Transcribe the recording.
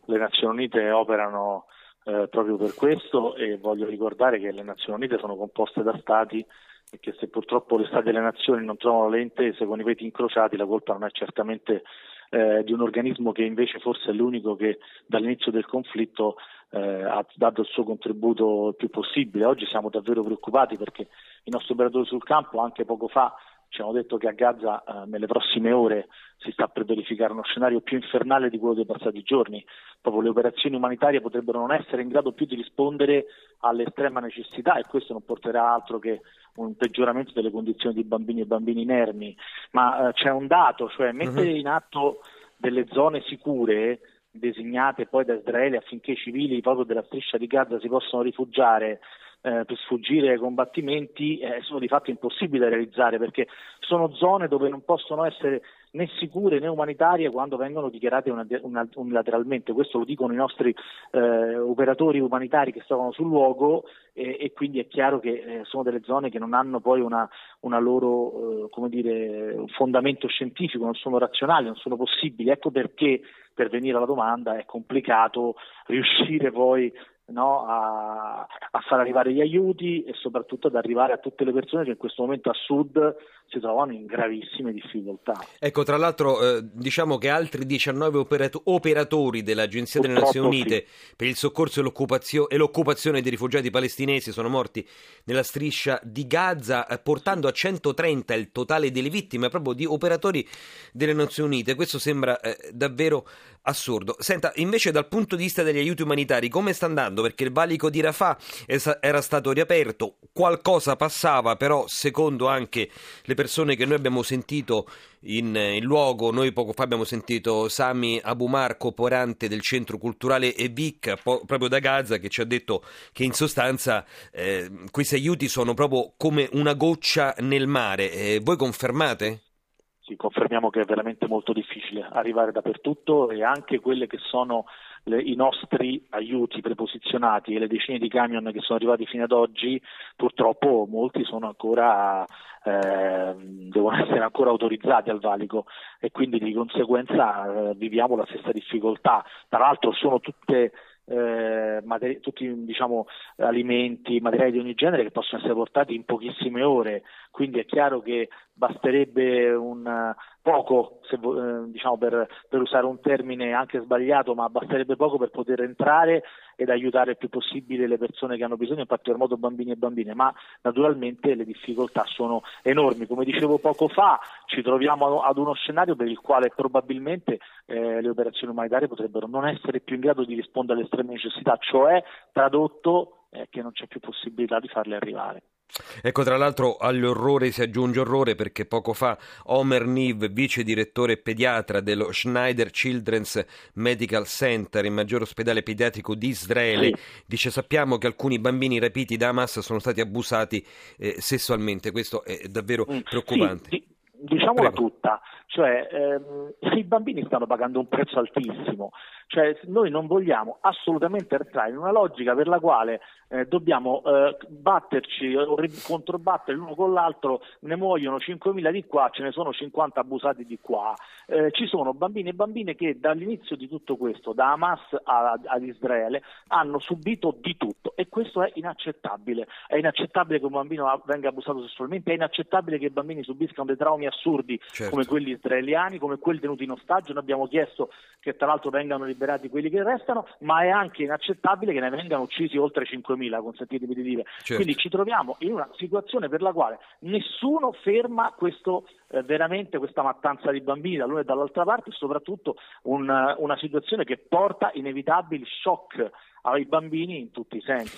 le Nazioni Unite operano proprio per questo, e voglio ricordare che le Nazioni Unite sono composte da stati e che se purtroppo le Stati e le Nazioni non trovano le intese con i veti incrociati, la colpa non è certamente di un organismo che invece forse è l'unico che dall'inizio del conflitto ha dato il suo contributo il più possibile. Oggi siamo davvero preoccupati perché i nostri operatori sul campo anche poco fa ci hanno detto che a Gaza nelle prossime ore si sta per verificare uno scenario più infernale di quello dei passati giorni. Proprio le operazioni umanitarie potrebbero non essere in grado più di rispondere all'estrema necessità, e questo non porterà altro che un peggioramento delle condizioni di bambini e bambini inermi. Ma c'è un dato, cioè mettere in atto delle zone sicure designate poi da Israele affinché i civili proprio della striscia di Gaza si possano rifugiare per sfuggire ai combattimenti, sono di fatto impossibili da realizzare, perché sono zone dove non possono essere né sicure né umanitarie quando vengono dichiarate unilateralmente. Questo lo dicono i nostri operatori umanitari che stavano sul luogo, e quindi è chiaro che sono delle zone che non hanno poi una loro un fondamento scientifico, non sono razionali, non sono possibili. Ecco perché, per venire alla domanda, è complicato riuscire poi a far arrivare gli aiuti, e soprattutto ad arrivare a tutte le persone che in questo momento a sud si trovano in gravissime difficoltà. Ecco, tra l'altro diciamo che altri 19 operatori dell'Agenzia delle Nazioni Unite per il soccorso e l'occupazione dei rifugiati palestinesi sono morti nella striscia di Gaza, portando a 130 il totale delle vittime proprio di operatori delle Nazioni Unite. Questo sembra davvero assurdo. Senta, invece dal punto di vista degli aiuti umanitari, come sta andando? Perché il valico di Rafah era stato riaperto, qualcosa passava, però secondo anche le persone che noi abbiamo sentito in luogo, noi poco fa abbiamo sentito Sami Abumar, corporante del Centro Culturale EVIC proprio da Gaza, che ci ha detto che in sostanza questi aiuti sono proprio come una goccia nel mare. Voi confermate? Sì, confermiamo che è veramente molto difficile arrivare dappertutto, e anche quelle che sono i nostri aiuti preposizionati e le decine di camion che sono arrivati fino ad oggi, purtroppo molti sono ancora devono essere ancora autorizzati al valico, e quindi di conseguenza viviamo la stessa difficoltà. Tra l'altro sono tutti alimenti, materiali di ogni genere che possono essere portati in pochissime ore, quindi è chiaro che basterebbe poco, per usare un termine anche sbagliato, ma basterebbe poco per poter entrare ed aiutare il più possibile le persone che hanno bisogno, in particolar modo bambini e bambine, ma naturalmente le difficoltà sono enormi. Come dicevo poco fa, ci troviamo ad uno scenario per il quale probabilmente le operazioni umanitarie potrebbero non essere più in grado di rispondere alle estreme necessità, cioè tradotto che non c'è più possibilità di farle arrivare. Ecco, tra l'altro all'orrore si aggiunge orrore, perché poco fa Omer Niv, vice direttore pediatra dello Schneider Children's Medical Center, il maggiore ospedale pediatrico di Israele, dice: sappiamo che alcuni bambini rapiti da Hamas sono stati abusati sessualmente. Questo è davvero preoccupante. Sì, diciamola tutta, cioè i bambini stanno pagando un prezzo altissimo, cioè noi non vogliamo assolutamente entrare in una logica per la quale dobbiamo batterci o controbattere l'uno con l'altro. Ne muoiono 5.000 di qua, ce ne sono 50 abusati di qua. Ci sono bambini e bambine che dall'inizio di tutto questo, da Hamas ad Israele, hanno subito di tutto, e questo è inaccettabile. È inaccettabile che un bambino venga abusato sessualmente, è inaccettabile che i bambini subiscano dei traumi assurdi come quelli israeliani, come quelli tenuti in ostaggio. Noi abbiamo chiesto che tra l'altro vengano liberati quelli che restano, ma è anche inaccettabile che ne vengano ucisi oltre 5.000, consentitemi di dire. Quindi ci troviamo in una situazione per la quale nessuno ferma veramente questa mattanza di bambini dall'una e dall'altra parte, e soprattutto una situazione che porta inevitabili shock ai bambini in tutti i sensi.